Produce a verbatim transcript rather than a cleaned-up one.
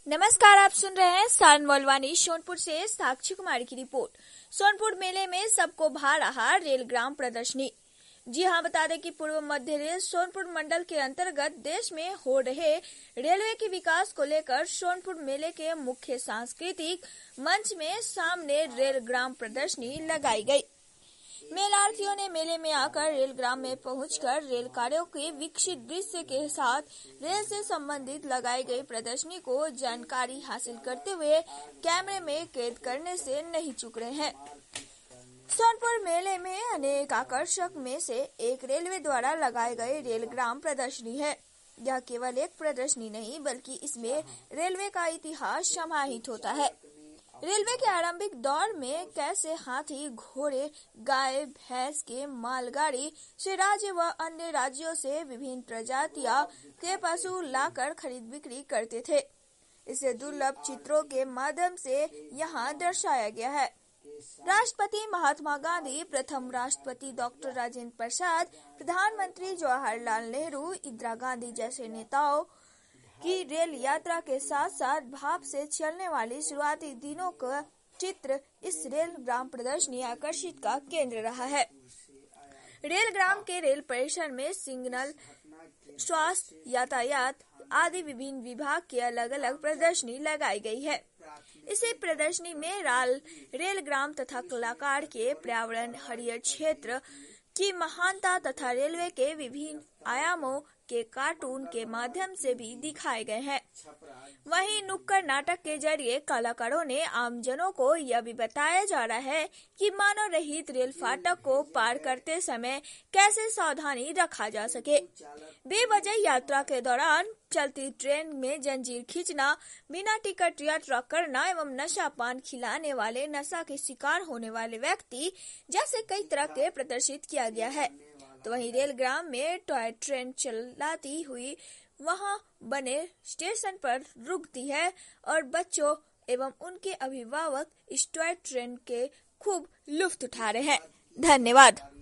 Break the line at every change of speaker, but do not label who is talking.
नमस्कार, आप सुन रहे हैं सान मोलवानी सोनपुर से साक्षी कुमारी की रिपोर्ट। सोनपुर मेले में सबको भा रहा रेलग्राम प्रदर्शनी। जी हां, बता दें कि पूर्व मध्य रेल सोनपुर मंडल के अंतर्गत देश में हो रहे रेलवे के विकास को लेकर सोनपुर मेले के मुख्य सांस्कृतिक मंच में सामने रेलग्राम प्रदर्शनी लगाई गई। मेलार्थियों ने मेले में आकर रेलग्राम में पहुंचकर रेल कार्यों के विकसित दृश्य के साथ रेल से संबंधित लगाई गई प्रदर्शनी को जानकारी हासिल करते हुए कैमरे में कैद करने से नहीं चूक रहे हैं। सोनपुर मेले में अनेक आकर्षक में से एक रेलवे द्वारा लगाए गए रेलग्राम प्रदर्शनी है। यह केवल एक प्रदर्शनी नहीं, बल्कि इसमें रेलवे का इतिहास समाहित होता है। रेलवे के आरंभिक दौर में कैसे हाथी, घोड़े, गाय, भैंस के मालगाड़ी से राज्य व अन्य राज्यों से विभिन्न प्रजातियां के पशु लाकर खरीद बिक्री करते थे, इसे दुर्लभ चित्रों के माध्यम से यहाँ दर्शाया गया है। राष्ट्रपति महात्मा गांधी, प्रथम राष्ट्रपति डॉक्टर राजेंद्र प्रसाद, प्रधानमंत्री जवाहरलाल नेहरू, इंदिरा गांधी जैसे नेताओं की रेल यात्रा के साथ साथ भाप से चलने वाली शुरुआती दिनों का चित्र इस रेलग्राम प्रदर्शनी आकर्षित का केंद्र रहा है। रेलग्राम के रेल परिसर में सिग्नल, स्वास्थ्य, यातायात आदि विभिन्न विभाग की अलग अलग प्रदर्शनी लगाई गई है। इसी प्रदर्शनी में राल रेलग्राम तथा कलाकार के पर्यावरण, हरियर क्षेत्र की महानता तथा रेलवे के विभिन्न आयामों के कार्टून के माध्यम से भी दिखाए गए हैं। वहीं नुक्कड़ नाटक के जरिए कलाकारों ने आमजनों को यह भी बताया जा रहा है कि मानव रहित रेल फाटक को पार करते समय कैसे सावधानी रखा जा सके। बेवजह यात्रा के दौरान चलती ट्रेन में जंजीर खींचना, बिना टिकट यात्रा करना एवं नशा पान खिलाने वाले, नशा के शिकार होने वाले व्यक्ति जैसे कई तरह के प्रदर्शित किया गया है। तो वहीं रेलग्राम में टॉय ट्रेन चलाती हुई वहां बने स्टेशन पर रुकती है और बच्चों एवं उनके अभिभावक इस टॉय ट्रेन के खूब लुत्फ उठा रहे हैं। धन्यवाद।